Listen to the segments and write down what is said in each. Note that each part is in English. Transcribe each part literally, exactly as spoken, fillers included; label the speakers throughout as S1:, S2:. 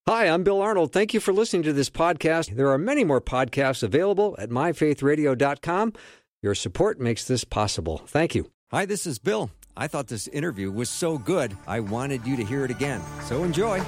S1: Hi, I'm Bill Arnold. Thank you for listening to this podcast. There are many more podcasts available at my faith radio dot com. Your support makes this possible. Thank you. Hi, this is Bill. I thought this interview was so good, I wanted you to hear it again. So enjoy.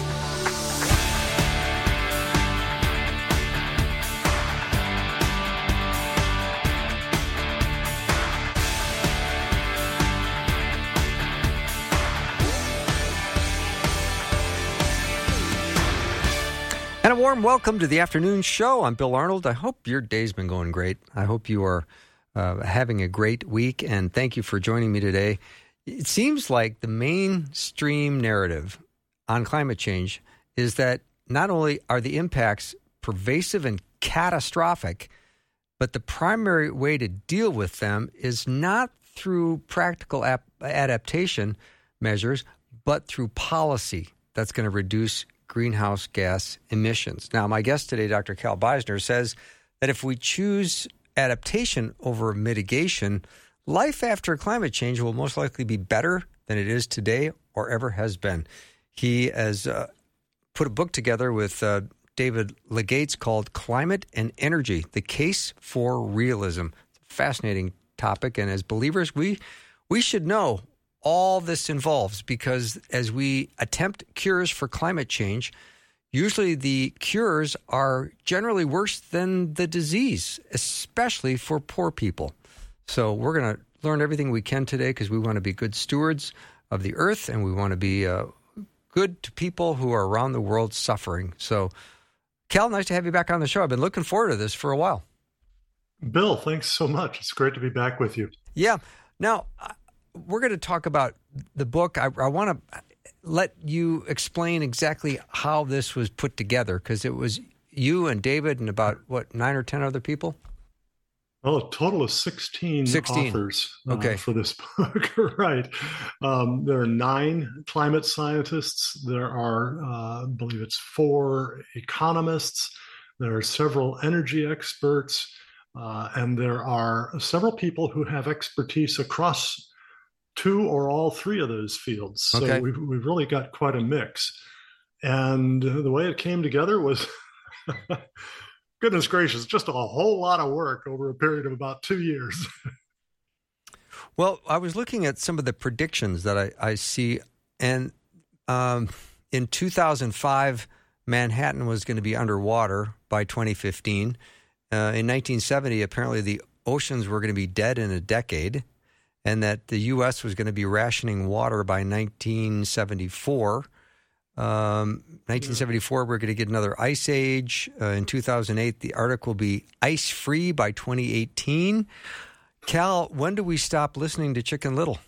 S1: And a warm welcome to the afternoon show. I'm Bill Arnold. I hope your day's been going great. I hope you are uh, having a great week, and thank you for joining me today. It seems like the mainstream narrative on climate change is that not only are the impacts pervasive and catastrophic, but the primary way to deal with them is not through practical ap- adaptation measures, but through policy that's going to reduce greenhouse gas emissions. Now, my guest today, Doctor Cal Beisner, says that if we choose adaptation over mitigation, life after climate change will most likely be better than it is today or ever has been. He has uh, put a book together with uh, David Legates called Climate and Energy, The Case for Realism. It's a fascinating topic, and as believers, we we should know all this involves, because as we attempt cures for climate change, usually the cures are generally worse than the disease, especially for poor people. So we're going to learn everything we can today because we want to be good stewards of the earth, and we want to be uh, good to people who are around the world suffering. So, Cal, nice to have you back on the show. I've been looking forward to this for a while.
S2: Bill, thanks so much. It's great to be back with you.
S1: Yeah. Now, we're going to talk about the book. I, I want to let you explain exactly how this was put together, because it was you and David and about, what, nine or ten other people?
S2: Oh, a total of sixteen, sixteen. Authors uh,
S1: okay.
S2: for this book, right. Um, there are nine climate scientists. There are, uh, I believe it's four economists. There are several energy experts. Uh, and there are several people who have expertise across two or all three of those fields. So
S1: okay.
S2: we've, we've really got quite a mix. And the way it came together was, goodness gracious, just a whole lot of work over a period of about two years.
S1: Well, I was looking at some of the predictions that I, I see, and um, in two thousand five, Manhattan was going to be underwater by twenty fifteen. Uh, in nineteen seventy, apparently the oceans were going to be dead in a decade, and that the U S was going to be rationing water by nineteen seventy-four. Um, nineteen seventy-four, we're going to get another ice age. Uh, in two thousand eight, the Arctic will be ice-free by twenty eighteen. Cal, when do we stop listening to Chicken Little?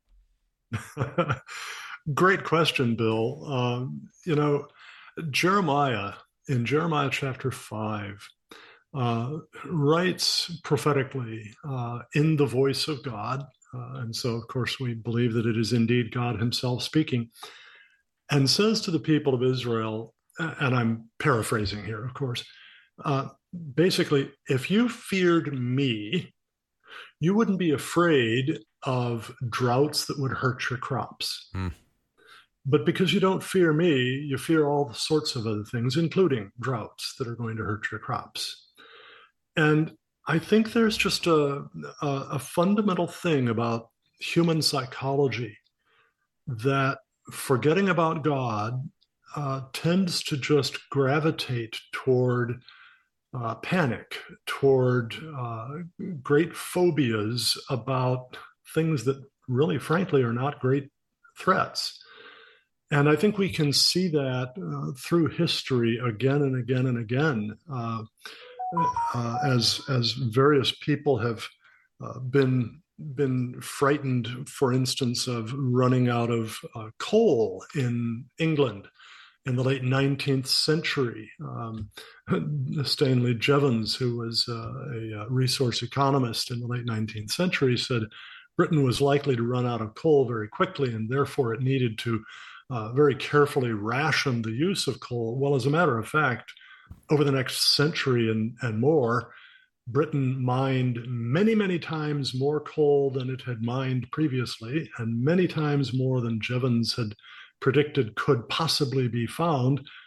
S2: Great question, Bill. Um, you know, Jeremiah, in Jeremiah chapter five, uh, writes prophetically uh, in the voice of God. Uh, and so, of course, we believe that it is indeed God himself speaking, and says to the people of Israel, and I'm paraphrasing here, of course, uh, basically, if you feared me, you wouldn't be afraid of droughts that would hurt your crops. Mm. But because you don't fear me, you fear all sorts of other things, including droughts that are going to hurt your crops. And I think there's just a, a, a fundamental thing about human psychology that forgetting about God uh, tends to just gravitate toward uh, panic, toward uh, great phobias about things that really, frankly, are not great threats. And I think we can see that uh, through history again and again and again. Uh, Uh, as as various people have uh, been been frightened, for instance, of running out of uh, coal in England in the late nineteenth century. Um, Stanley Jevons, who was uh, a resource economist in the late nineteenth century, said Britain was likely to run out of coal very quickly, and therefore it needed to uh, very carefully ration the use of coal. Well, as a matter of fact, over the next century and, and more, Britain mined many, many times more coal than it had mined previously, and many times more than Jevons had predicted could possibly be found.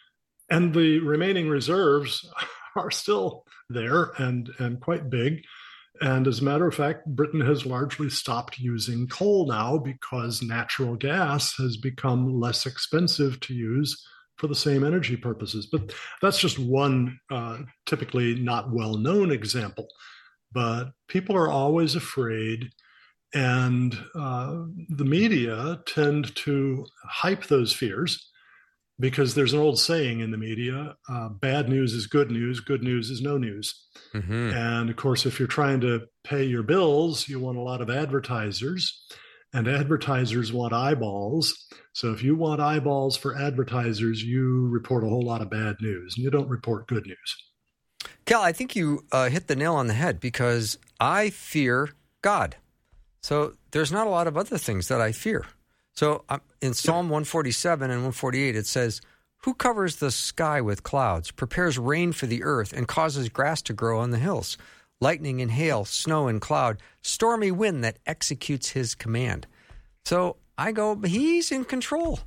S2: And the remaining reserves are still there and, and quite big. And as a matter of fact, Britain has largely stopped using coal now because natural gas has become less expensive to use for the same energy purposes. But that's just one uh, typically not well-known example. But people are always afraid, and uh, the media tend to hype those fears because there's an old saying in the media, uh, bad news is good news, good news is no news. Mm-hmm. And of course, if you're trying to pay your bills, you want a lot of advertisers, and advertisers want eyeballs. So if you want eyeballs for advertisers, you report a whole lot of bad news, and you don't report good news.
S1: Cal, I think you uh, hit the nail on the head, because I fear God. So there's not a lot of other things that I fear. So um, in Psalm one forty-seven and one forty-eight, it says, "Who covers the sky with clouds, prepares rain for the earth, and causes grass to grow on the hills, lightning and hail, snow and cloud, stormy wind that executes his command." So I go, he's in control.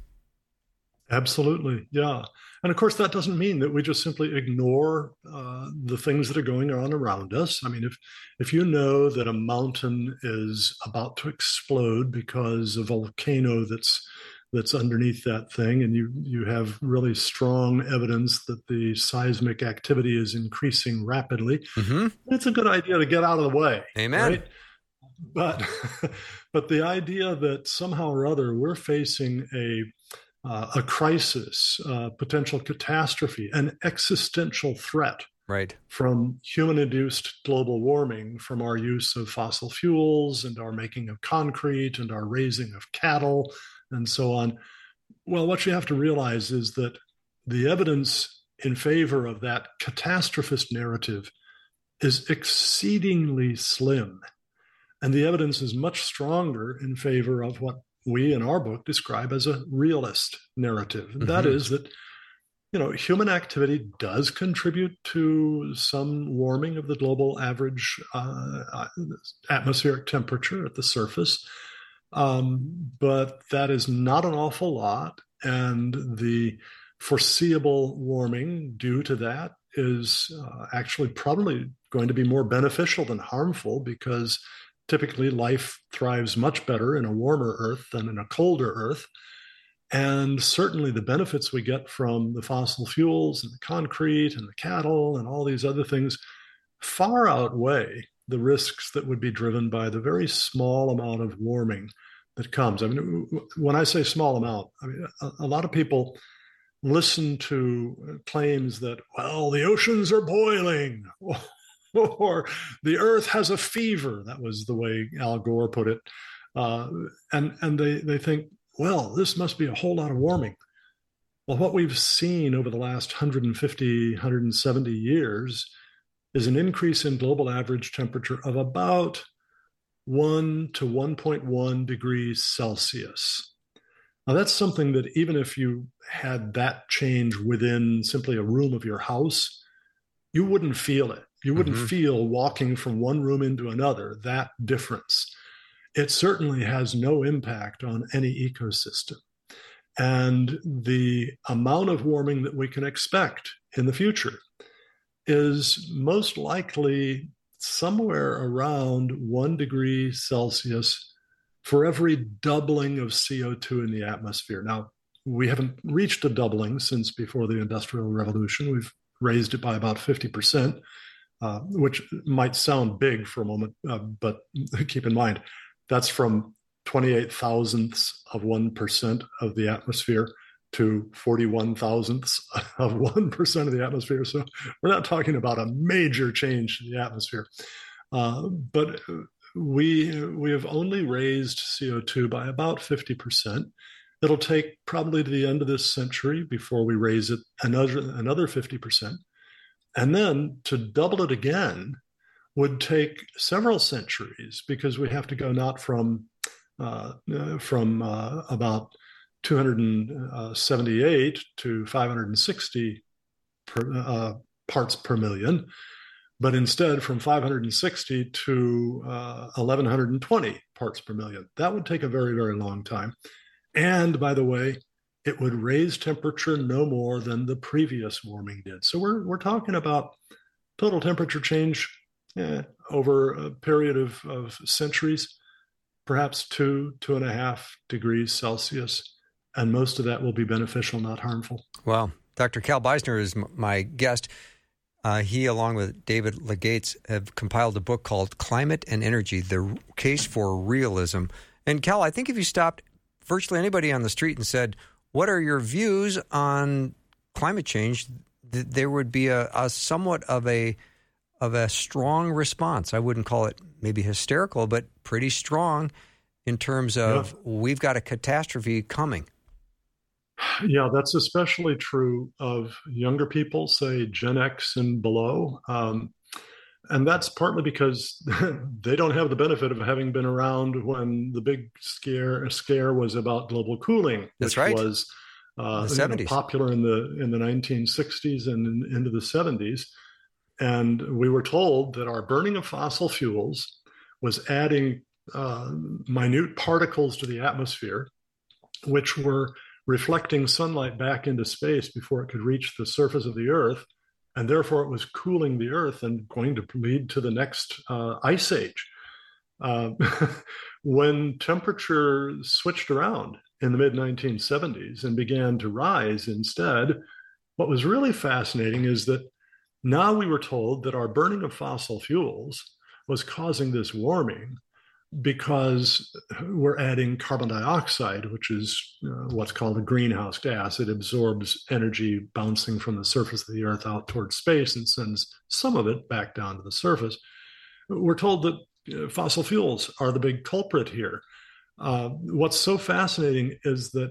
S2: Absolutely, yeah. And of course, that doesn't mean that we just simply ignore uh, the things that are going on around us. I mean, if if you know that a mountain is about to explode because of a volcano that's that's underneath that thing, and you you have really strong evidence that the seismic activity is increasing rapidly, mm-hmm. it's a good idea to get out of the way.
S1: Amen.
S2: Right? But but the idea that somehow or other we're facing a Uh, a crisis, uh, potential catastrophe, an existential threat
S1: right.
S2: from human-induced global warming, from our use of fossil fuels and our making of concrete and our raising of cattle and so on. Well, what you have to realize is that the evidence in favor of that catastrophist narrative is exceedingly slim. And the evidence is much stronger in favor of what we in our book describe as a realist narrative. Mm-hmm. That is that, you know, human activity does contribute to some warming of the global average uh, atmospheric temperature at the surface. Um, but that is not an awful lot. And the foreseeable warming due to that is uh, actually probably going to be more beneficial than harmful, because typically, life thrives much better in a warmer Earth than in a colder Earth. And certainly the benefits we get from the fossil fuels and the concrete and the cattle and all these other things far outweigh the risks that would be driven by the very small amount of warming that comes. I mean, when I say small amount, I mean, a, a lot of people listen to claims that, well, the oceans are boiling, or the earth has a fever. That was the way Al Gore put it. Uh, and and they, they think, well, this must be a whole lot of warming. Well, what we've seen over the last one hundred fifty, one hundred seventy years is an increase in global average temperature of about one to one point one degrees Celsius. Now, that's something that even if you had that change within simply a room of your house, you wouldn't feel it. You wouldn't mm-hmm. feel walking from one room into another that difference. It certainly has no impact on any ecosystem. And the amount of warming that we can expect in the future is most likely somewhere around one degree Celsius for every doubling of C O two in the atmosphere. Now, we haven't reached a doubling since before the Industrial Revolution. We've raised it by about fifty percent. Uh, which might sound big for a moment, uh, but keep in mind, that's from twenty-eight thousandths of one percent of the atmosphere to forty-one thousandths of one percent of the atmosphere. So we're not talking about a major change in the atmosphere. Uh, but we, we have only raised C O two by about fifty percent. It'll take probably to the end of this century before we raise it another, another fifty percent. And then to double it again would take several centuries, because we have to go not from uh, uh, from uh, about two hundred seventy-eight to five hundred sixty per, uh, parts per million, but instead from five hundred sixty to uh, eleven twenty parts per million. That would take a very, very long time. And by the way, it would raise temperature no more than the previous warming did. So we're we're talking about total temperature change eh, over a period of, of centuries, perhaps two, two and a half degrees Celsius. And most of that will be beneficial, not harmful.
S1: Well, Doctor Cal Beisner is m- my guest. Uh, he, along with David Legates, have compiled a book called Climate and Energy, The Case for Realism. And Cal, I think if you stopped virtually anybody on the street and said, what are your views on climate change, th- there would be a, a somewhat of a of a strong response. I wouldn't call it maybe hysterical, but pretty strong in terms of yeah. we've got a catastrophe coming.
S2: Yeah, that's especially true of younger people, say Gen X and below. Um, and that's partly because they don't have the benefit of having been around when the big scare scare was about global cooling,
S1: that's
S2: which
S1: right.
S2: was uh,
S1: the
S2: you know, popular in the in the nineteen sixties and in, into the seventies. And we were told that our burning of fossil fuels was adding uh, minute particles to the atmosphere, which were reflecting sunlight back into space before it could reach the surface of the Earth. And therefore, it was cooling the Earth and going to lead to the next uh, ice age. Uh, when temperature switched around in the mid nineteen seventies and began to rise instead, what was really fascinating is that now we were told that our burning of fossil fuels was causing this warming because we're adding carbon dioxide, which is uh, what's called a greenhouse gas. It absorbs energy bouncing from the surface of the Earth out towards space and sends some of it back down to the surface. We're told that uh, fossil fuels are the big culprit here. Uh, what's so fascinating is that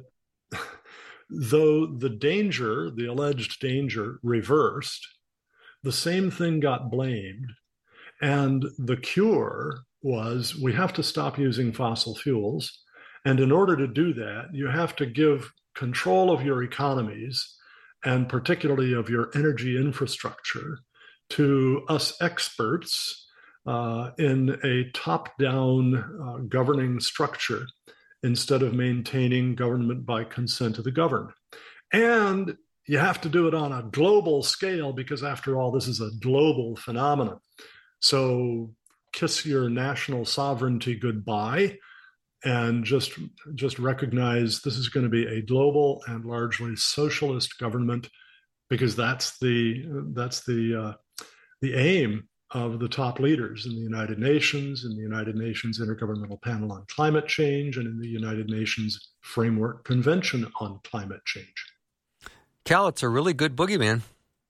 S2: though the danger, the alleged danger, reversed, the same thing got blamed. And the cure was we have to stop using fossil fuels. And in order to do that, you have to give control of your economies and particularly of your energy infrastructure to us experts uh, in a top-down uh, governing structure instead of maintaining government by consent of the governed. And you have to do it on a global scale because, after all, this is a global phenomenon. So kiss your national sovereignty goodbye and just, just recognize this is going to be a global and largely socialist government, because that's the, that's the, uh, the aim of the top leaders in the United Nations, in the United Nations Intergovernmental Panel on Climate Change, and in the United Nations Framework Convention on Climate Change.
S1: Cal, it's a really good boogeyman.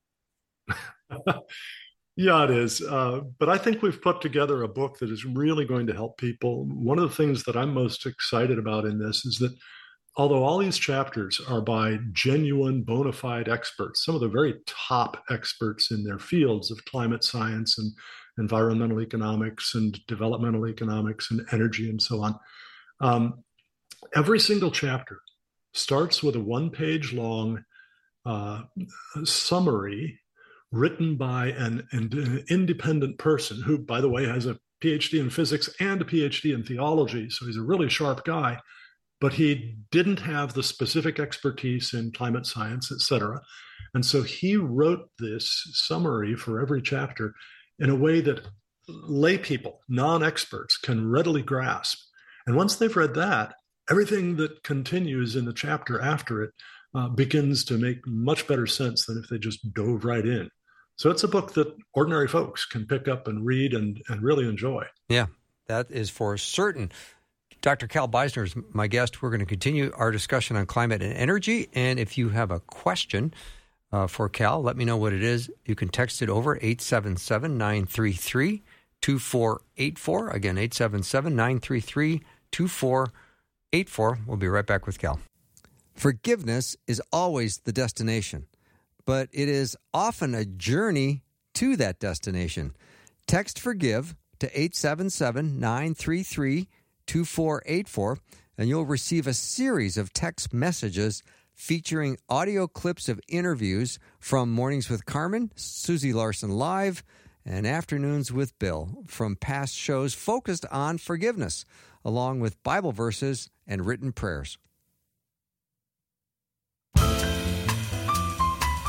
S2: Yeah, it is. Uh, but I think we've put together a book that is really going to help people. One of the things that I'm most excited about in this is that although all these chapters are by genuine, bona fide experts, some of the very top experts in their fields of climate science and environmental economics and developmental economics and energy and so on, um, every single chapter starts with a one-page long uh, summary written by an, an independent person who, by the way, has a P H D in physics and a P H D in theology. So he's a really sharp guy, but he didn't have the specific expertise in climate science, et cetera. And so he wrote this summary for every chapter in a way that lay people, non-experts, can readily grasp. And once they've read that, everything that continues in the chapter after it uh, begins to make much better sense than if they just dove right in. So it's a book that ordinary folks can pick up and read and, and really enjoy.
S1: Yeah, that is for certain. Doctor Cal Beisner is my guest. We're going to continue our discussion on climate and energy. And if you have a question uh, for Cal, let me know what it is. You can text it over eight seven seven, nine three three, two four eight four. Again, eight seven seven, nine three three, two four eight four. We'll be right back with Cal. Forgiveness is always the destination, but it is often a journey to that destination. Text FORGIVE to eight seven seven, nine three three, two four eight four, and you'll receive a series of text messages featuring audio clips of interviews from Mornings with Carmen, Susie Larson Live, and Afternoons with Bill from past shows focused on forgiveness, along with Bible verses and written prayers.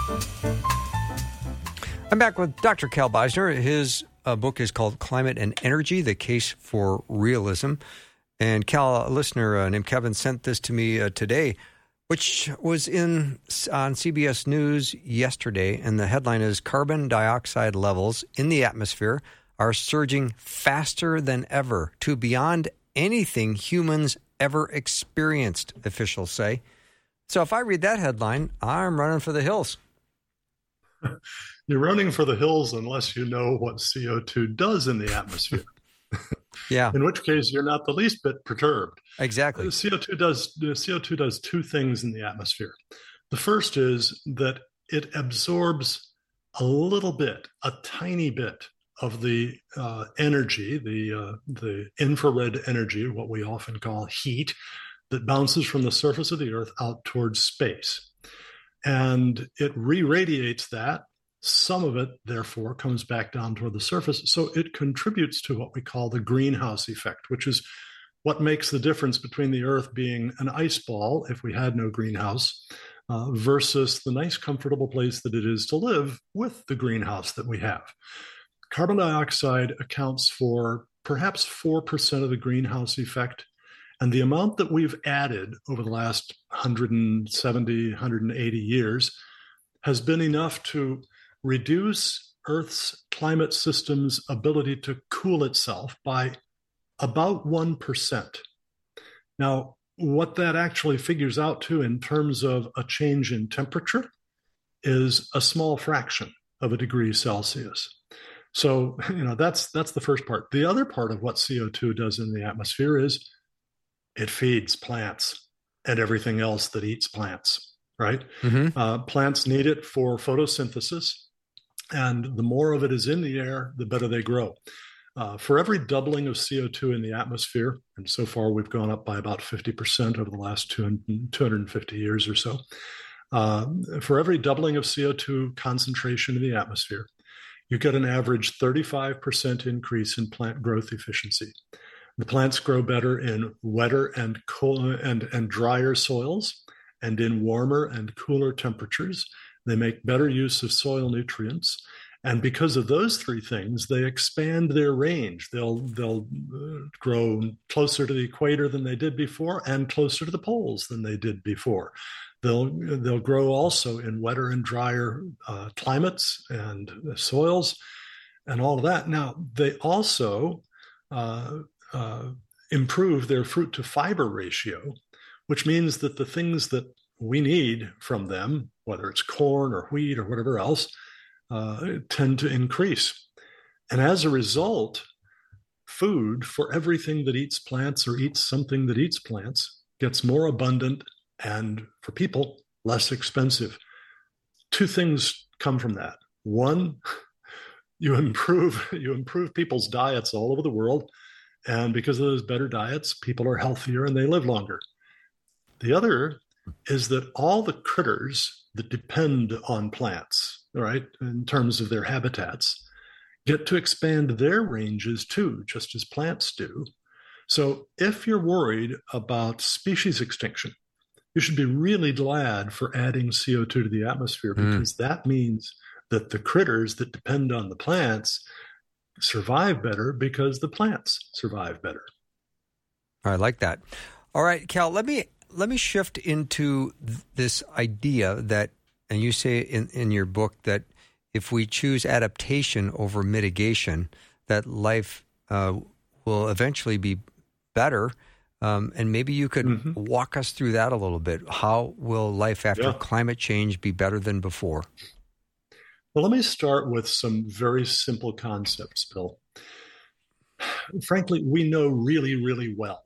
S1: I'm back with Doctor Cal Beisner. His uh, book is called Climate and Energy, The Case for Realism. And Cal, a listener uh, named Kevin sent this to me uh, today, which was in on C B S News yesterday. And the headline is Carbon Dioxide Levels in the Atmosphere Are Surging Faster Than Ever to Beyond Anything Humans Ever Experienced, officials say. So if I read that headline, I'm running for the hills.
S2: You're running for the hills unless you know what C O two does in the atmosphere.
S1: Yeah.
S2: In which case, you're not the least bit perturbed.
S1: Exactly.
S2: C O two does C O two does two things in the atmosphere. The first is that it absorbs a little bit, a tiny bit of the uh, energy, the uh, the infrared energy, what we often call heat, that bounces from the surface of the Earth out towards space. And it re-radiates that. Some of it, therefore, comes back down toward the surface. So it contributes to what we call the greenhouse effect, which is what makes the difference between the Earth being an ice ball, if we had no greenhouse, uh, versus the nice, comfortable place that it is to live with the greenhouse that we have. Carbon dioxide accounts for perhaps four percent of the greenhouse effect. And the amount that we've added over the last one hundred seventy, one hundred eighty years has been enough to reduce Earth's climate system's ability to cool itself by about one percent. Now, what that actually figures out to in terms of a change in temperature is a small fraction of a degree Celsius. So, you know, that's that's the first part. The other part of what C O two does in the atmosphere is it feeds plants and everything else that eats plants, right? Mm-hmm. Uh, plants need it for photosynthesis, and the more of it is in the air, the better they grow. Uh, for every doubling of C O two in the atmosphere, and so far we've gone up by about fifty percent over the last two hundred fifty years or so, uh, for every doubling of C O two concentration in the atmosphere, you get an average thirty-five percent increase in plant growth efficiency. The plants grow better in wetter and cool and, and drier soils and in warmer and cooler temperatures. They make better use of soil nutrients. And because of those three things, they expand their range. They'll, they'll uh, grow closer to the equator than they did before and closer to the poles than they did before. They'll, they'll grow also in wetter and drier uh, climates and soils and all of that. Now, they also uh, Uh, improve their fruit to fiber ratio, which means that the things that we need from them, whether it's corn or wheat or whatever else, uh, tend to increase. And as a result, food for everything that eats plants or eats something that eats plants gets more abundant and, for people, less expensive. Two things come from that. One, you improve, you improve people's diets all over the world. And because of those better diets, people are healthier and they live longer. The other is that all the critters that depend on plants, right, in terms of their habitats, get to expand their ranges too, just as plants do. So if you're worried about species extinction, you should be really glad for adding C O two to the atmosphere, because mm. that means that the critters that depend on the plants survive better because the plants survive better.
S1: I like that. All right, Cal, let me let me shift into th- this idea that, and you say in, in your book that if we choose adaptation over mitigation, that life uh, will eventually be better. Um, and maybe you could mm-hmm. walk us through that a little bit. How will life after yeah. climate change be better than before?
S2: Well, let me start with some very simple concepts, Bill. Frankly, we know really, really well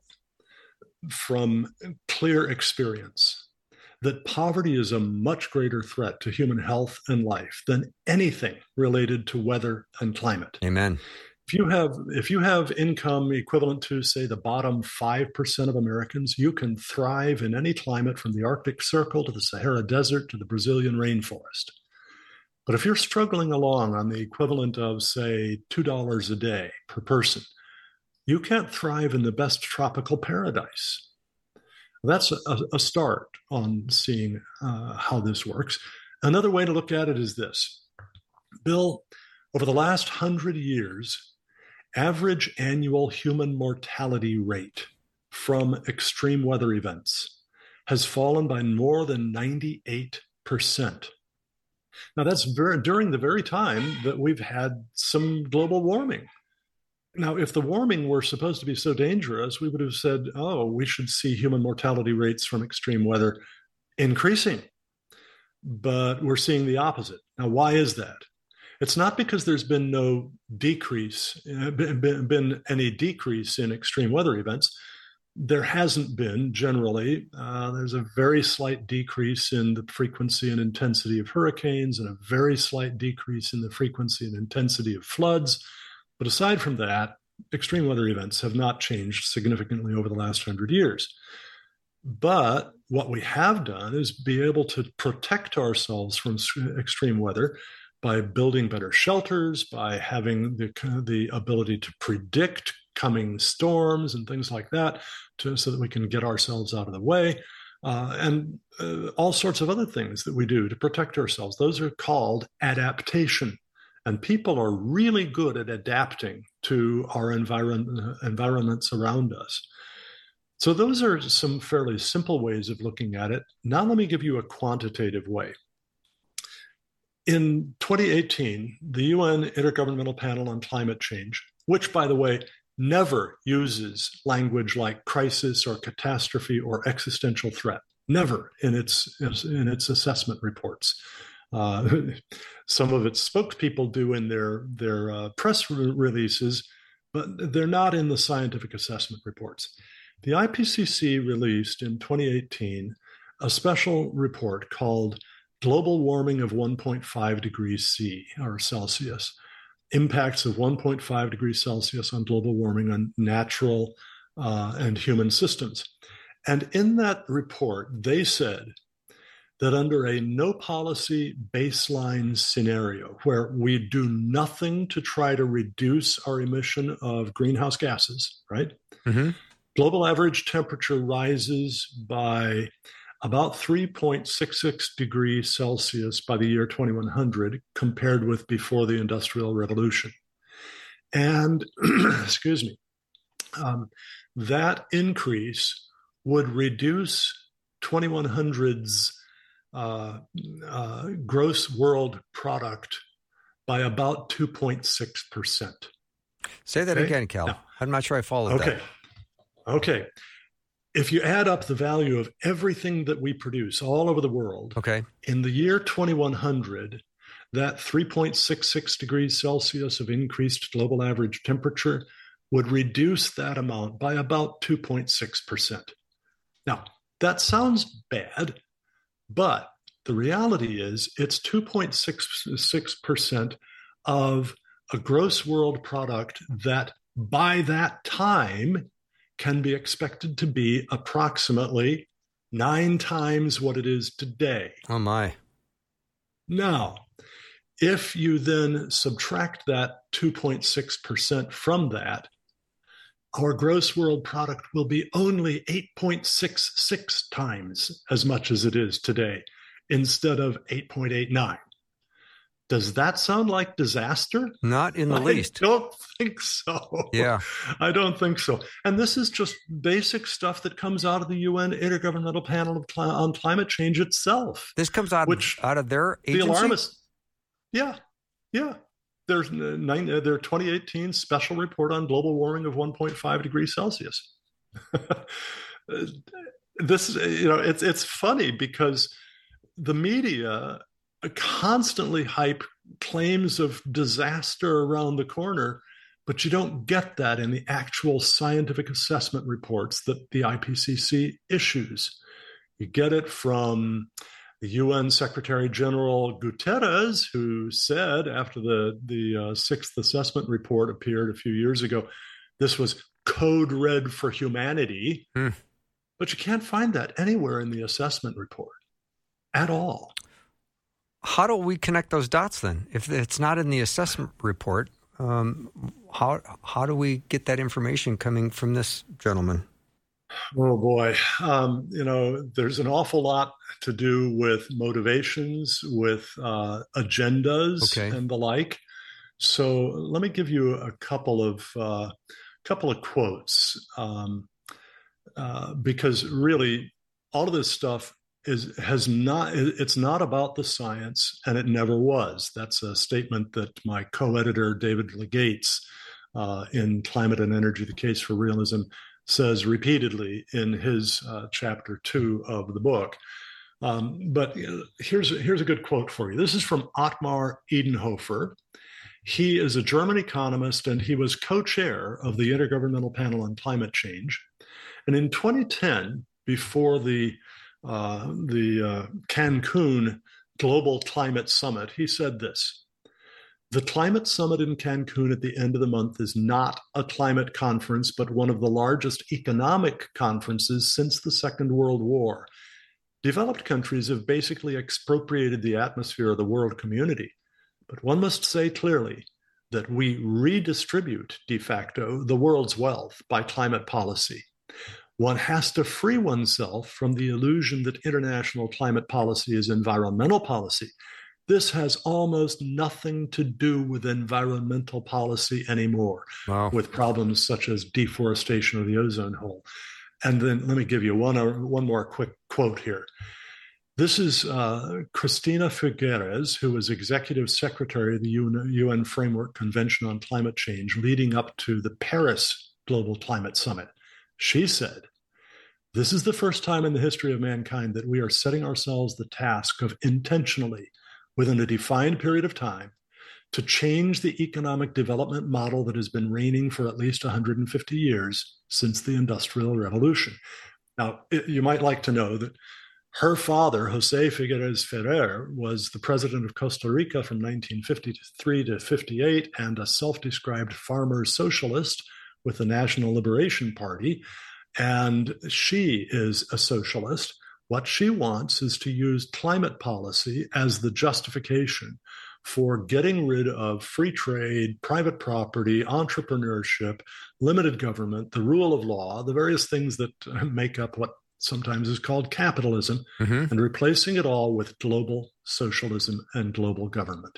S2: from clear experience that poverty is a much greater threat to human health and life than anything related to weather and climate.
S1: Amen.
S2: If you have if you have income equivalent to, say, the bottom five percent of Americans, you can thrive in any climate from the Arctic Circle to the Sahara Desert to the Brazilian rainforest. But if you're struggling along on the equivalent of, say, two dollars a day per person, you can't thrive in the best tropical paradise. That's a, a start on seeing uh, how this works. Another way to look at it is this. Bill, over the last hundred years, average annual human mortality rate from extreme weather events has fallen by more than ninety-eight percent. Now, that's very, during the very time that we've had some global warming. Now, if the warming were supposed to be so dangerous, we would have said, oh, we should see human mortality rates from extreme weather increasing. But we're seeing the opposite. Now, why is that? It's not because there's been no decrease, been, been any decrease in extreme weather events. There hasn't been generally. Uh, there's a very slight decrease in the frequency and intensity of hurricanes and a very slight decrease in the frequency and intensity of floods. But aside from that, extreme weather events have not changed significantly over the last hundred years. But what we have done is be able to protect ourselves from extreme weather by building better shelters, by having the, the ability to predict coming storms and things like that, to, so that we can get ourselves out of the way, uh, and uh, all sorts of other things that we do to protect ourselves. Those are called adaptation. And people are really good at adapting to our environ- environments around us. So those are some fairly simple ways of looking at it. Now let me give you a quantitative way. In twenty eighteen, the U N Intergovernmental Panel on Climate Change, which, by the way, never uses language like crisis or catastrophe or existential threat, never in its, in its assessment reports. Uh, some of its spokespeople do in their, their uh, press re- releases, but they're not in the scientific assessment reports. The I P C C released in twenty eighteen a special report called Global Warming of one point five degrees C or Celsius, Impacts of one point five degrees Celsius on global warming on natural uh, and human systems. And in that report, they said that under a no policy baseline scenario where we do nothing to try to reduce our emission of greenhouse gases, right? Mm-hmm. Global average temperature rises by about three point six six degrees Celsius by the year twenty-one hundred compared with before the Industrial Revolution. And, excuse me, um, that increase would reduce twenty-one hundred's uh, uh, gross world product by about two point six percent.
S1: Say that okay? again, Cal. Now, I'm not sure I followed
S2: okay.
S1: that.
S2: Okay. If you add up the value of everything that we produce all over the world,
S1: okay,
S2: in the year twenty-one hundred, that three point six six degrees Celsius of increased global average temperature would reduce that amount by about two point six percent. Now, that sounds bad, but the reality is it's two point six six percent of a gross world product that by that time can be expected to be approximately nine times what it is today.
S1: Oh, my.
S2: Now, if you then subtract that two point six percent from that, our gross world product will be only eight point six six times as much as it is today, instead of eight point eight nine. Does that sound like disaster?
S1: Not in the
S2: I
S1: least.
S2: I don't think so.
S1: Yeah.
S2: I don't think so. And this is just basic stuff that comes out of the U N Intergovernmental Panel of Cl- on Climate Change itself.
S1: This comes out,
S2: which,
S1: out of their agency?
S2: The alarmist. Yeah. Yeah. There's nine, their twenty eighteen special report on global warming of one point five degrees Celsius. This, you know, it's it's funny because the media constantly hype claims of disaster around the corner, but you don't get that in the actual scientific assessment reports that the I P C C issues. You get it from the U N Secretary General Guterres, who said after the, the uh, sixth assessment report appeared a few years ago, this was code red for humanity. Hmm. But you can't find that anywhere in the assessment report at all.
S1: How do we connect those dots then? If it's not in the assessment report, um, how how do we get that information coming from this gentleman?
S2: Oh boy. Um, you know, there's an awful lot to do with motivations, with uh, agendas,
S1: Okay.
S2: and the like. So let me give you a couple of uh, couple of quotes, um, uh, because really, all of this stuff is has not. It's not about the science, and it never was. That's a statement that my co-editor David Legates, uh, in Climate and Energy: The Case for Realism, says repeatedly in his uh, chapter two of the book. Um, but here's here's a good quote for you. This is from Ottmar Edenhofer. He is a German economist, and he was co-chair of the Intergovernmental Panel on Climate Change. And in twenty ten, before the uh, the uh, Cancun Global Climate Summit, he said this: "The climate summit in Cancun at the end of the month is not a climate conference, but one of the largest economic conferences since the Second World War. Developed countries have basically expropriated the atmosphere of the world community. But one must say clearly that we redistribute de facto the world's wealth by climate policy. One has to free oneself from the illusion that international climate policy is environmental policy. This has almost nothing to do with environmental policy anymore,
S1: Wow.
S2: with problems such as deforestation of the ozone hole." And then let me give you one, one more quick quote here. This is uh, Cristina Figueres, who was executive secretary of the U N Framework Convention on Climate Change leading up to the Paris Global Climate Summit. She said, "This is the first time in the history of mankind that we are setting ourselves the task of intentionally, within a defined period of time, to change the economic development model that has been reigning for at least one hundred fifty years since the Industrial Revolution." Now, it, you might like to know that her father, Jose Figueres Ferrer, was the president of Costa Rica from nineteen fifty-three to fifty-eight and a self-described farmer socialist with the National Liberation Party. And she is a socialist. What she wants is to use climate policy as the justification for getting rid of free trade, private property, entrepreneurship, limited government, the rule of law, the various things that make up what sometimes is called capitalism, mm-hmm. and replacing it all with global socialism and global government.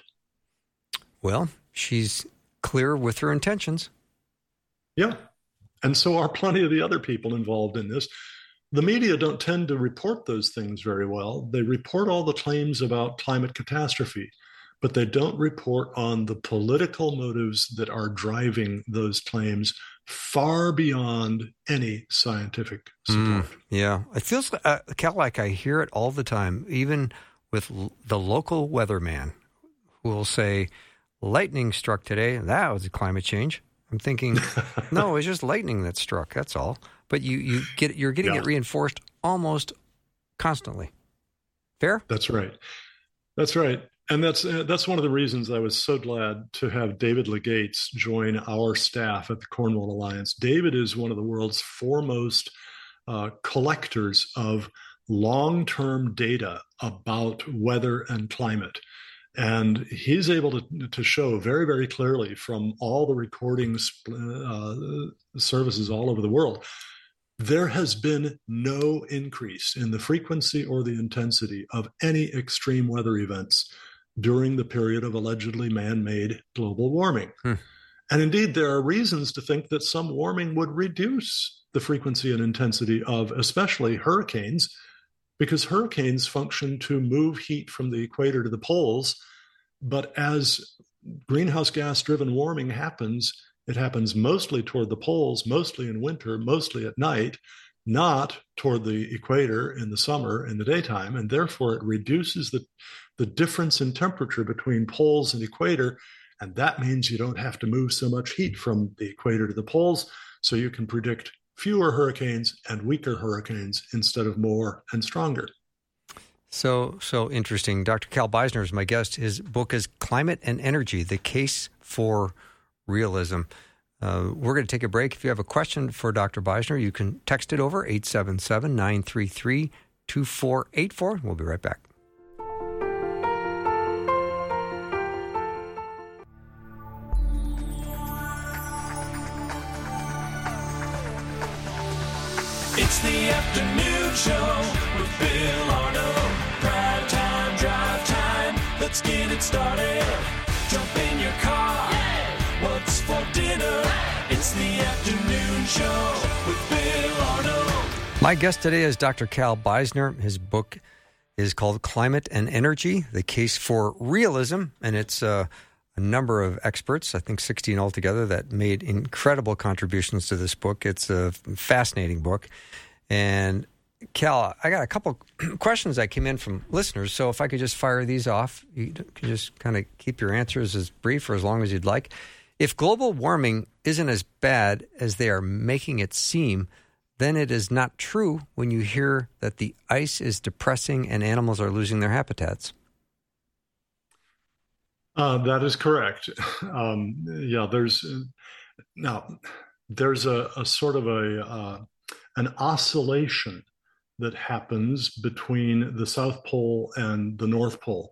S1: Well, she's clear with her intentions.
S2: Yeah. And so are plenty of the other people involved in this. The media don't tend to report those things very well. They report all the claims about climate catastrophe, but they don't report on the political motives that are driving those claims far beyond any scientific support.
S1: Mm, yeah. It feels uh, like I hear it all the time, even with l- the local weatherman who will say, lightning struck today. That was a climate change. I'm thinking, no, it's just lightning that struck. That's all. But you, you get, you're getting yeah. it reinforced almost constantly. Fair?
S2: That's right. That's right. And that's uh, that's one of the reasons I was so glad to have David Legates join our staff at the Cornwall Alliance. David is one of the world's foremost uh, collectors of long-term data about weather and climate. And he's able to, to show very, very clearly from all the recordings uh, services all over the world, there has been no increase in the frequency or the intensity of any extreme weather events during the period of allegedly man-made global warming. Hmm. And indeed, there are reasons to think that some warming would reduce the frequency and intensity of especially hurricanes, because hurricanes function to move heat from the equator to the poles. But as greenhouse gas-driven warming happens, it happens mostly toward the poles, mostly in winter, mostly at night, not toward the equator in the summer in the daytime. And therefore, it reduces the, the difference in temperature between poles and equator. And that means you don't have to move so much heat from the equator to the poles. So you can predict fewer hurricanes and weaker hurricanes instead of more and stronger.
S1: So, so interesting. Doctor Cal Beisner is my guest. His book is Climate and Energy: The Case for Realism. Uh, we're going to take a break. If you have a question for Doctor Beisner, you can text it over eight seven seven, nine three three, two four eight four. We'll be right back.
S3: It's It's the afternoon show with Bill Arnold. Drive time, drive time. Let's get it started. Jump in your car. Yeah. What's for dinner? Hey. It's the afternoon show with Bill Arnold.
S1: My guest today is Doctor Cal Beisner. His book is called Climate and Energy, The Case for Realism, and it's uh, a number of experts, I think sixteen altogether, that made incredible contributions to this book. It's a fascinating book. And Cal, I got a couple questions that came in from listeners, so if I could just fire these off, you can just kind of keep your answers as brief or as long as you'd like. If global warming isn't as bad as they are making it seem, then it is not true when you hear that the ice is depressing and animals are losing their habitats.
S2: Uh, that is correct. Um, yeah, there's now there's a, a sort of a uh, an oscillation that happens between the South Pole and the North Pole.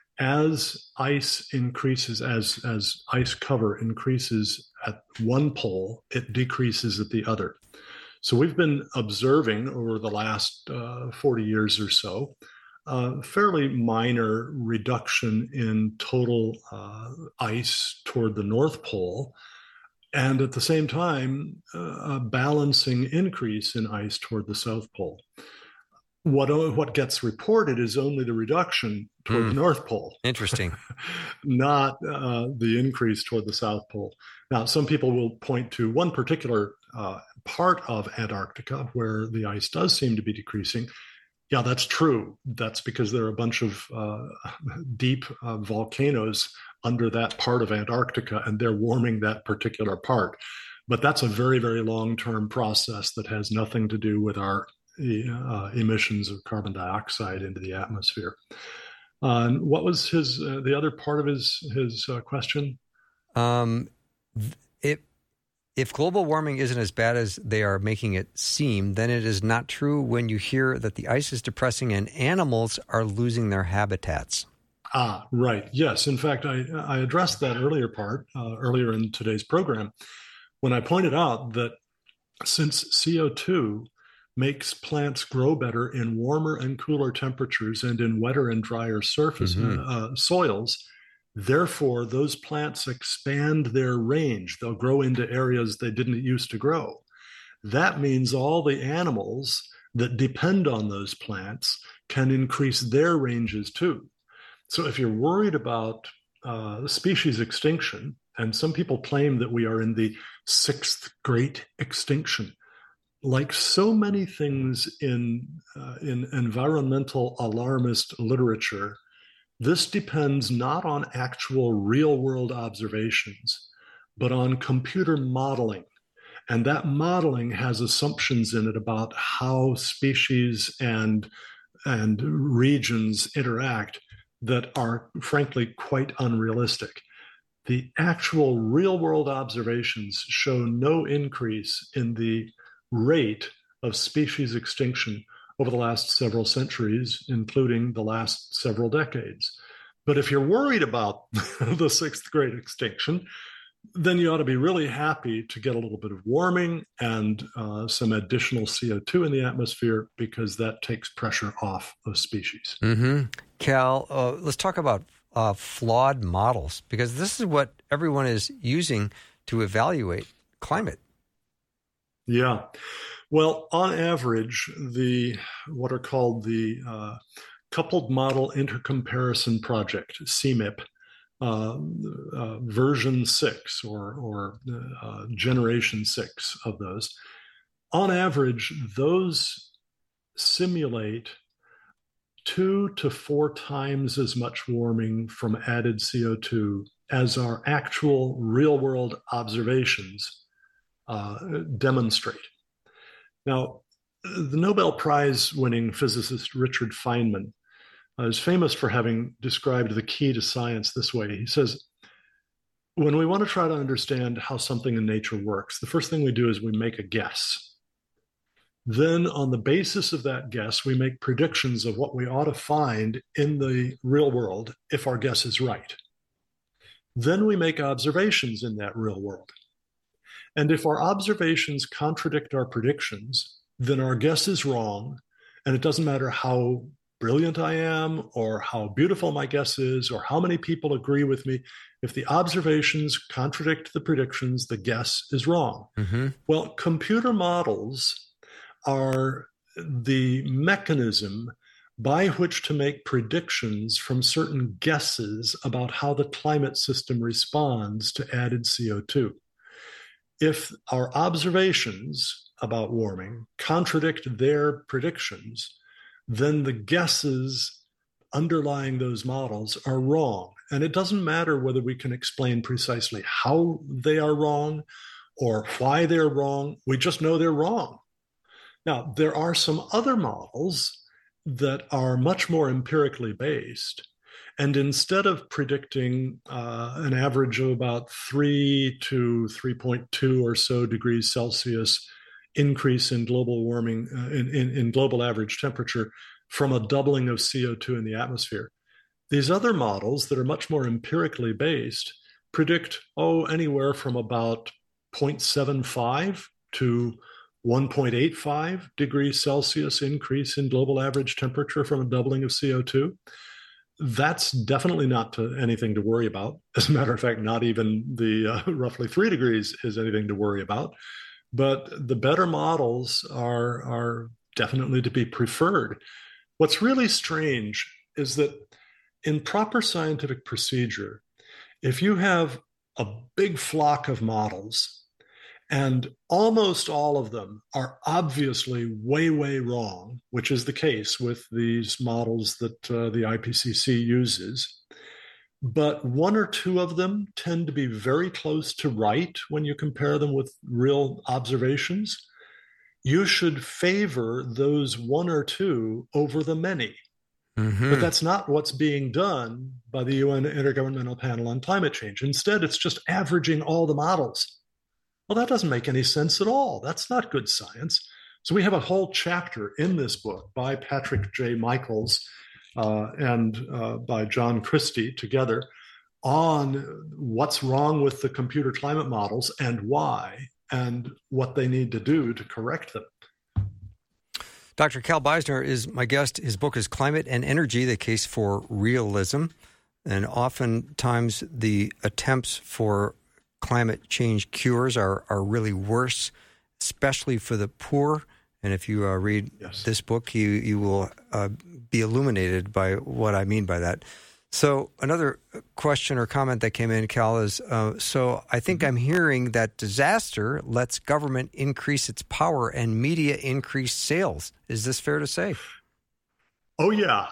S2: As ice increases, as as ice cover increases at one pole, it decreases at the other. So we've been observing over the last uh, forty years or so a fairly minor reduction in total uh, ice toward the North Pole, and at the same time, uh, a balancing increase in ice toward the South Pole. What, what gets reported is only the reduction toward mm. the North Pole.
S1: Interesting.
S2: Not uh, the increase toward the South Pole. Now, some people will point to one particular uh, part of Antarctica where the ice does seem to be decreasing. Yeah, that's true. That's because there are a bunch of uh, deep uh, volcanoes under that part of Antarctica, and they're warming that particular part. But that's a very, very long-term process that has nothing to do with our uh, emissions of carbon dioxide into the atmosphere. Uh, and what was his uh, the other part of his his uh, question?
S1: Um, it. If global warming isn't as bad as they are making it seem, then it is not true when you hear that the ice is depressing and animals are losing their habitats.
S2: Ah, right. Yes. In fact, I, I addressed that earlier part, uh, earlier in today's program, when I pointed out that since C O two makes plants grow better in warmer and cooler temperatures and in wetter and drier surface mm-hmm. uh, soils, therefore, those plants expand their range. They'll grow into areas they didn't used to grow. That means all the animals that depend on those plants can increase their ranges too. So if you're worried about uh, species extinction, and some people claim that we are in the sixth great extinction, like so many things in, uh, in environmental alarmist literature, this depends not on actual real-world observations, but on computer modeling. And that modeling has assumptions in it about how species and, and regions interact that are, frankly, quite unrealistic. The actual real-world observations show no increase in the rate of species extinction over the last several centuries, including the last several decades. But if you're worried about the sixth great extinction, then you ought to be really happy to get a little bit of warming and uh, some additional C O two in the atmosphere, because that takes pressure off of species.
S1: Mm-hmm. Cal, uh, let's talk about uh, flawed models, because this is what everyone is using to evaluate climate.
S2: Yeah. Well, on average, the what are called the uh, Coupled Model Intercomparison Project, C M I P, uh, uh, version six or, or uh, generation six of those, on average, those simulate two to four times as much warming from added C O two as our actual real-world observations uh, demonstrate. Now, the Nobel Prize-winning physicist Richard Feynman uh, is famous for having described the key to science this way. He says, when we want to try to understand how something in nature works, the first thing we do is we make a guess. Then, on the basis of that guess, we make predictions of what we ought to find in the real world if our guess is right. Then we make observations in that real world. And if our observations contradict our predictions, then our guess is wrong. And it doesn't matter how brilliant I am or how beautiful my guess is or how many people agree with me. If the observations contradict the predictions, the guess is wrong. Mm-hmm. Well, computer models are the mechanism by which to make predictions from certain guesses about how the climate system responds to added C O two. If our observations about warming contradict their predictions, then the guesses underlying those models are wrong. And it doesn't matter whether we can explain precisely how they are wrong or why they're wrong. We just know they're wrong. Now, there are some other models that are much more empirically based. And instead of predicting uh, an average of about three to three point two or so degrees Celsius increase in global warming, uh, in, in, in global average temperature from a doubling of C O two in the atmosphere, these other models that are much more empirically based predict, oh, anywhere from about zero point seven five to one point eight five degrees Celsius increase in global average temperature from a doubling of C O two. That's definitely not to, anything to worry about. As a matter of fact, not even the uh, roughly three degrees is anything to worry about. But the better models are, are definitely to be preferred. What's really strange is that in proper scientific procedure, if you have a big flock of models and almost all of them are obviously way, way wrong, which is the case with these models that uh, the I P C C uses, but one or two of them tend to be very close to right when you compare them with real observations, you should favor those one or two over the many. Mm-hmm. But that's not what's being done by the U N Intergovernmental Panel on Climate Change. Instead, it's just averaging all the models. Well, that doesn't make any sense at all. That's not good science. So we have a whole chapter in this book by Patrick J. Michaels uh, and uh, by John Christie together on what's wrong with the computer climate models and why, and what they need to do to correct them.
S1: Doctor Cal Beisner is my guest. His book is Climate and Energy, The Case for Realism. And oftentimes the attempts for climate change cures are, are really worse, especially for the poor. And if you uh, read yes. this book, you, you will uh, be illuminated by what I mean by that. So another question or comment that came in, Cal, is, uh, so I think I'm hearing that disaster lets government increase its power and media increase sales. Is this fair to say?
S2: Oh, yeah.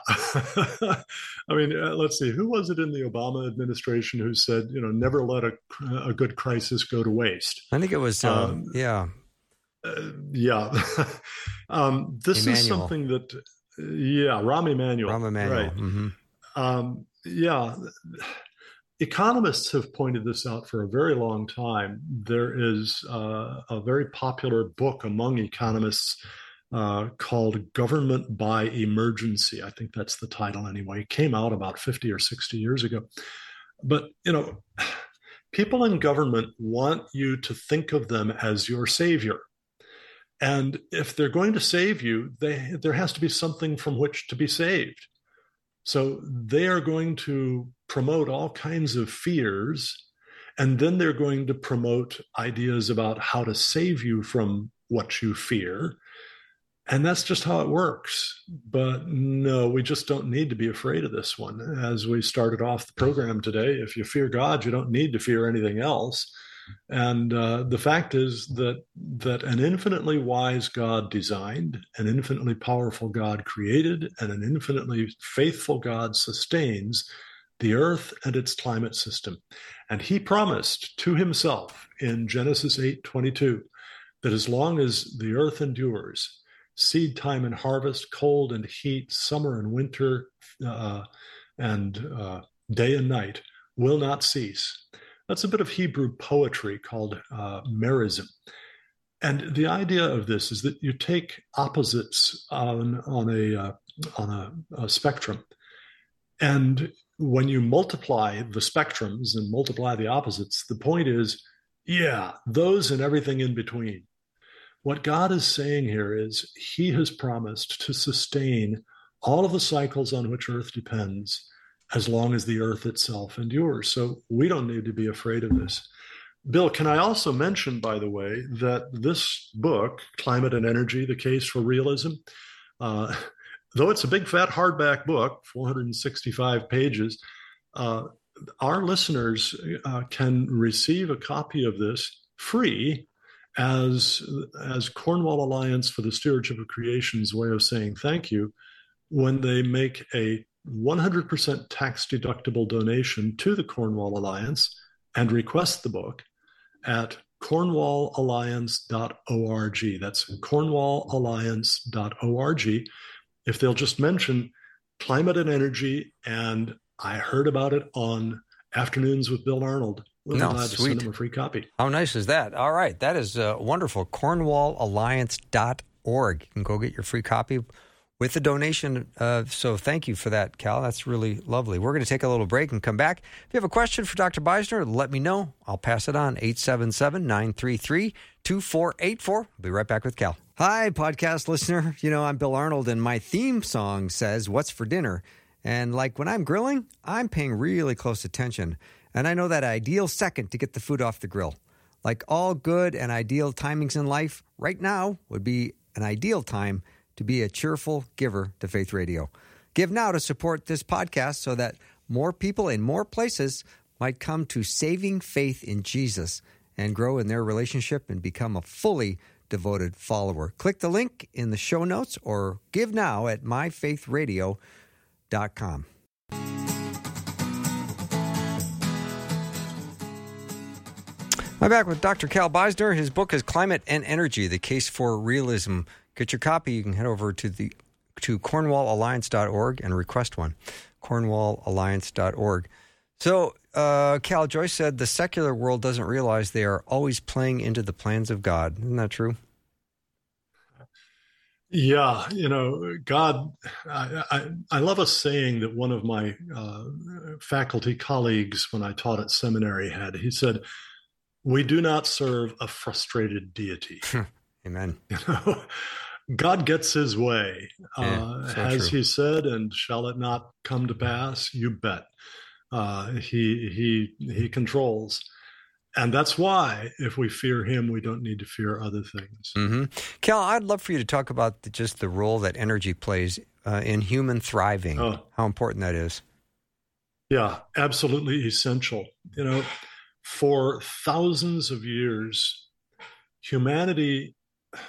S2: I mean, uh, let's see. Who was it in the Obama administration who said, you know, never let a, a good crisis go to waste?
S1: I think it was, um, um, yeah.
S2: Uh, yeah. um, this Emanuel. is something that, yeah, Rahm Emanuel.
S1: Rahm Emanuel.
S2: Right.
S1: Mm-hmm.
S2: Um, yeah, economists have pointed this out for a very long time. There is uh, a very popular book among economists uh, called Government by Emergency. I think that's the title anyway. It came out about fifty or sixty years ago. But, you know, people in government want you to think of them as your savior. And if they're going to save you, they, there has to be something from which to be saved. So they are going to promote all kinds of fears, and then they're going to promote ideas about how to save you from what you fear. And that's just how it works. But no, we just don't need to be afraid of this one. As we started off the program today, if you fear God, you don't need to fear anything else. And uh, the fact is that that an infinitely wise God designed, an infinitely powerful God created, and an infinitely faithful God sustains the earth and its climate system. And he promised to himself in Genesis eight twenty-two that as long as the earth endures, seed time and harvest, cold and heat, summer and winter, uh, and uh, day and night will not cease. That's a bit of Hebrew poetry called uh, merism. And the idea of this is that you take opposites on, on, a, uh, on a, a spectrum, and when you multiply the spectrums and multiply the opposites, the point is, yeah, those and everything in between. what God is saying here is he has promised to sustain all of the cycles on which Earth depends as long as the Earth itself endures. So we don't need to be afraid of this. Bill, can I also mention, by the way, that this book, Climate and Energy, The Case for Realism, uh, though it's a big, fat, hardback book, four hundred sixty-five pages, uh, our listeners uh, can receive a copy of this free as, as Cornwall Alliance for the Stewardship of Creation's way of saying thank you when they make a one hundred percent tax-deductible donation to the Cornwall Alliance and request the book at cornwall alliance dot org. That's cornwall alliance dot org. If they'll just mention Climate and Energy, and I heard about it on Afternoons with Bill Arnold, we'll
S1: no,
S2: be glad
S1: sweet.
S2: to send them a free copy.
S1: How nice is that? All right. That is uh, wonderful. cornwall alliance dot org. You can go get your free copy with the donation. Uh, so thank you for that, Cal. That's really lovely. We're going to take a little break and come back. If you have a question for Doctor Beisner, let me know. I'll pass it on. eight seven seven, nine three three, two four eight four. We'll be right back with Cal. Hi, podcast listener. You know, I'm Bill Arnold, and my theme song says, "What's for dinner?" And like when I'm grilling, I'm paying really close attention. And I know that ideal second to get the food off the grill. Like all good and ideal timings in life, right now would be an ideal time to be a cheerful giver to Faith Radio. Give now to support this podcast so that more people in more places might come to saving faith in Jesus and grow in their relationship and become a fully devoted follower. Click the link in the show notes or give now at my faith radio dot com. I'm back with Doctor Cal Beisner. His book is Climate and Energy, The Case for Realism. Get your copy. You can head over to the to cornwall alliance dot org and request one. cornwall alliance dot org. So, uh, Cal, Joyce said the secular world doesn't realize they are always playing into the plans of God. Isn't that true?
S2: Yeah, you know, God, I, I, I love a saying that one of my uh, faculty colleagues when I taught at seminary had. He said, "We do not serve a frustrated deity."
S1: Amen.
S2: You know, God gets his way.
S1: Yeah,
S2: uh,
S1: so
S2: has
S1: true.
S2: he said, and shall it not come to pass? You bet. Uh, he he he controls. And that's why if we fear him, we don't need to fear other things.
S1: Mm-hmm. Cal, I'd love for you to talk about the, just the role that energy plays uh, in human thriving,
S2: Oh.
S1: how important that is.
S2: Yeah, absolutely essential. You know, for thousands of years, humanity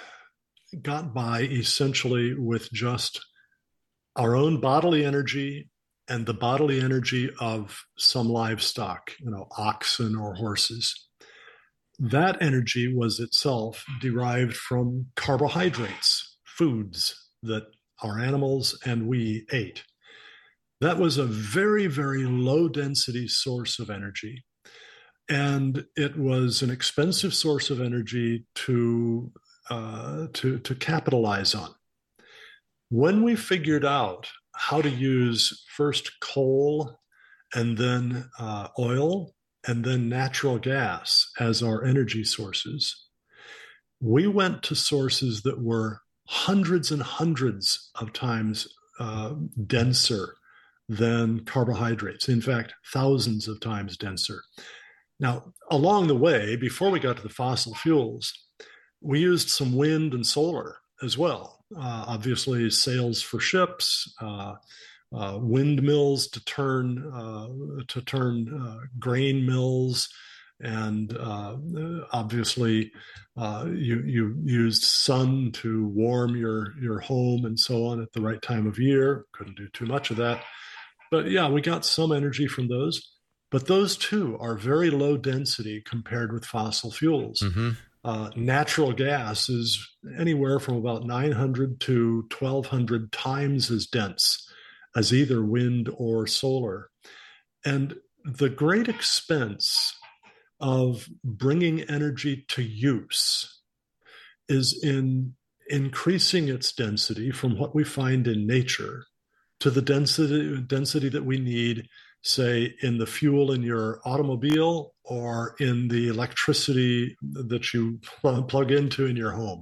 S2: got by essentially with just our own bodily energy and the bodily energy of some livestock, you know, oxen or horses. That energy was itself derived from carbohydrates, foods that our animals and we ate. That was a very, very low density source of energy. And it was an expensive source of energy to, uh, to, to capitalize on. When we figured out how to use first coal and then uh, oil and then natural gas as our energy sources, we went to sources that were hundreds and hundreds of times uh, denser than carbohydrates. In fact, thousands of times denser. Now, along the way, before we got to the fossil fuels, we used some wind and solar as well. Uh, obviously, sails for ships, uh, uh, windmills to turn uh, to turn uh, grain mills, and uh, obviously, uh, you you used sun to warm your your home and so on at the right time of year. Couldn't do too much of that, but yeah, we got some energy from those. But those too are very low density compared with fossil fuels.
S1: Mm-hmm.
S2: Uh, natural gas is anywhere from about nine hundred to twelve hundred times as dense as either wind or solar. And the great expense of bringing energy to use is in increasing its density from what we find in nature to the density, density that we need say, in the fuel in your automobile or in the electricity that you plug into in your home.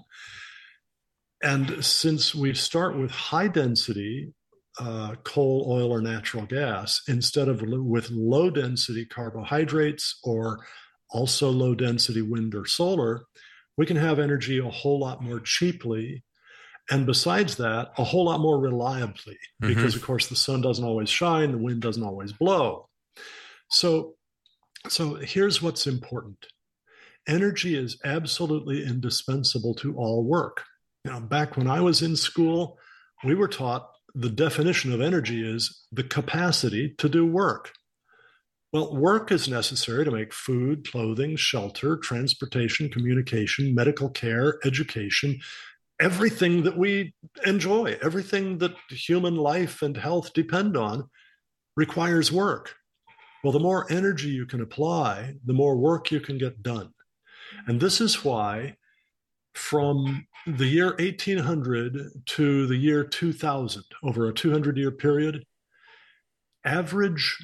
S2: And since we start with high density uh, coal, oil, or natural gas, instead of with low density carbohydrates or also low density wind or solar, we can have energy a whole lot more cheaply. And besides that, a whole lot more reliably, mm-hmm. because, of course, the sun doesn't always shine, the wind doesn't always blow. So, so here's what's important. Energy is absolutely indispensable to all work. Now, back when I was in school, we were taught the definition of energy is the capacity to do work. Well, work is necessary to make food, clothing, shelter, transportation, communication, medical care, education, everything that we enjoy, everything that human life and health depend on requires work. Well, the more energy you can apply, the more work you can get done. And this is why from the year eighteen hundred to the year two thousand, over a two hundred year period, average,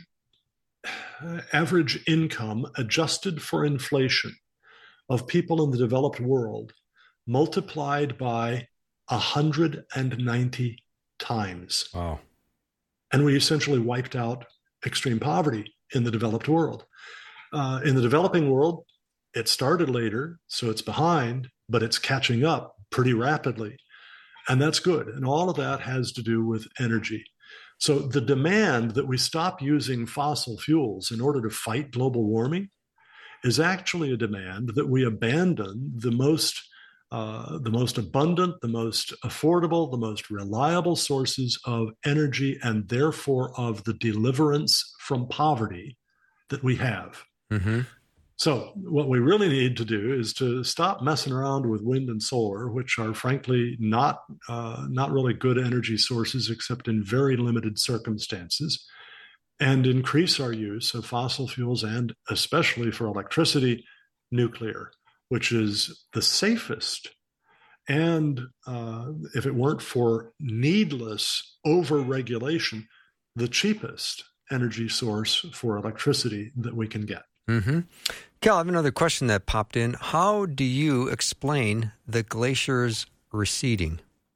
S2: average income adjusted for inflation of people in the developed world multiplied by one hundred ninety times.
S1: Wow.
S2: And we essentially wiped out extreme poverty in the developed world. Uh, in the developing world, it started later, so it's behind, but it's catching up pretty rapidly. And that's good. And all of that has to do with energy. So the demand that we stop using fossil fuels in order to fight global warming is actually a demand that we abandon the most Uh, the most abundant, the most affordable, the most reliable sources of energy, and therefore of the deliverance from poverty that we have.
S1: Mm-hmm.
S2: So what we really need to do is to stop messing around with wind and solar, which are frankly not, uh, not really good energy sources except in very limited circumstances, and increase our use of fossil fuels and, especially for electricity, nuclear, which is the safest, and uh, if it weren't for needless over-regulation, the cheapest energy source for electricity that we can get.
S1: Mm-hmm. Cal, I have another question that popped in. How do you explain the glaciers receding?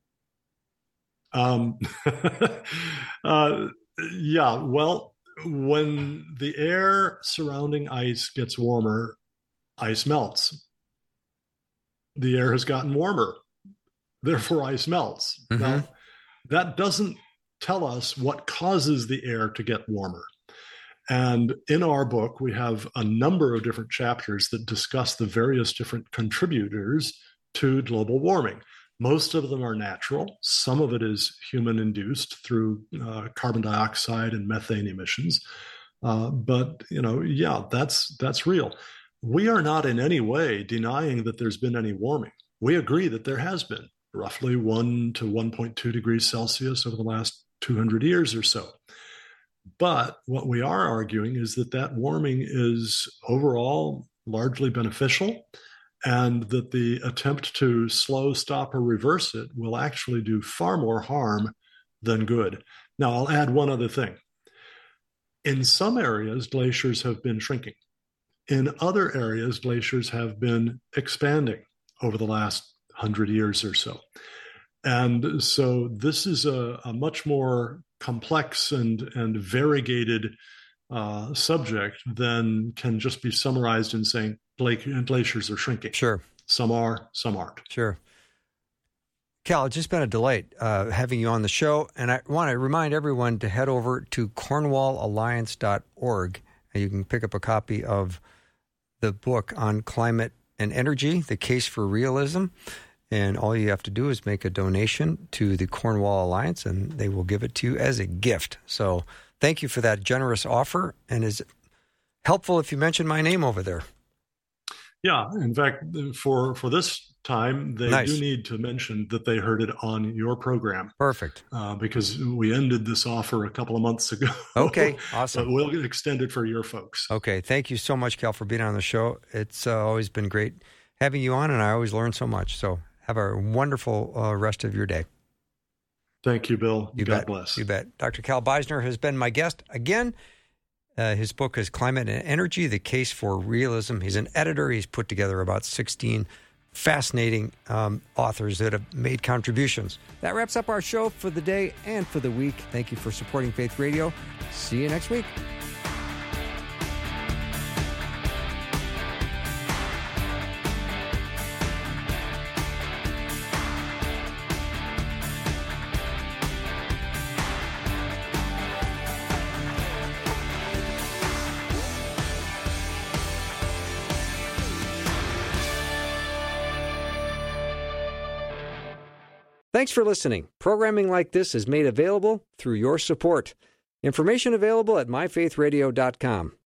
S2: Um, uh, yeah, well, when the air surrounding ice gets warmer, ice melts. The air has gotten warmer, therefore ice melts. Mm-hmm. Now, that doesn't tell us what causes the air to get warmer. And in our book, we have a number of different chapters that discuss the various different contributors to global warming. Most of them are natural. Some of it is human-induced through uh, carbon dioxide and methane emissions. Uh, but, you know, yeah, that's that's real. We are not in any way denying that there's been any warming. We agree that there has been roughly one to one point two degrees Celsius over the last two hundred years or so. But what we are arguing is that that warming is overall largely beneficial, and that the attempt to slow, stop, or reverse it will actually do far more harm than good. Now, I'll add one other thing. In some areas, glaciers have been shrinking. In other areas, glaciers have been expanding over the last hundred years or so. And so this is a, a much more complex and, and variegated uh, subject than can just be summarized in saying glaciers are shrinking.
S1: Sure.
S2: Some are, some aren't.
S1: Sure. Cal, it's just been a delight uh, having you on the show. And I want to remind everyone to head over to cornwall alliance dot org, and you can pick up a copy of the book on climate and energy, The Case for Realism. And all you have to do is make a donation to the Cornwall Alliance, and they will give it to you as a gift. So thank you for that generous offer. And is it helpful if you mention my name over there?
S2: Yeah. In fact, for, for this time, they nice. do need to mention that they heard it on your program.
S1: Perfect.
S2: Uh, because we ended this offer a couple of months ago.
S1: Okay. Awesome.
S2: But we'll extend it for your folks.
S1: Okay. Thank you so much, Cal, for being on the show. It's uh, always been great having you on, and I always learn so much. So have a wonderful uh, rest of your day.
S2: Thank you, Bill.
S1: You
S2: God
S1: bet.
S2: bless.
S1: You bet. Doctor Cal Beisner has been my guest again. Uh, his book is Climate and Energy, The Case for Realism. He's an editor. He's put together about sixteen fascinating um, authors that have made contributions. That wraps up our show for the day and for the week. Thank you for supporting Faith Radio. See you next week. Thanks for listening. Programming like this is made available through your support. Information available at my faith radio dot com.